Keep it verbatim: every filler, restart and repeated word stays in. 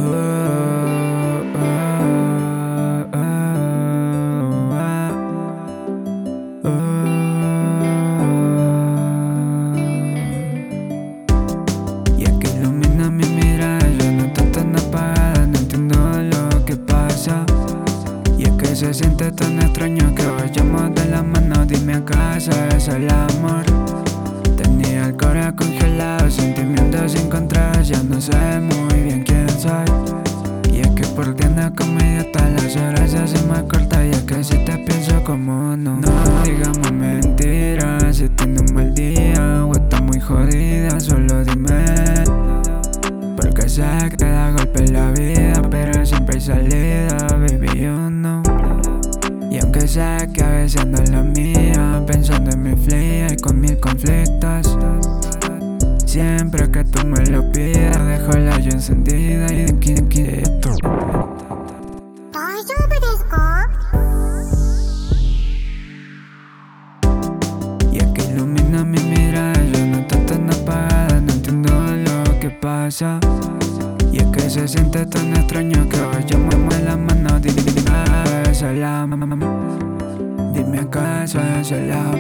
Y es que ilumina mi mirada, yo no estoy tan apagada, no entiendo lo que pasa. Y es que se siente tan extraño que vayamos de la mano, dime acaso es el amor. Tenía el corazón congelado, sentimientos encontrados, ya no sé muy bien quién soy. Y es que por ti ando como idiota, las horas se hacen más cortas. Y es que si te pienso como uno, no digamos mentiras. Si tienes un mal día o estás muy jodida, solo dime. Porque sé que da golpe en la vida, pero siempre hay salida, baby, you know. Y aunque sé que a veces ando en la mía, pensando en mi flia y con mil conflictos, siempre que tú me lo pidas, dejo la yo encendida y de quieto. Y es que ilumina mi mirada, yo no estoy tan apagada, no entiendo lo que pasa. Y es que se siente tan extraño que vayamos de la mano, dime es el amor. Dime acaso es el amor.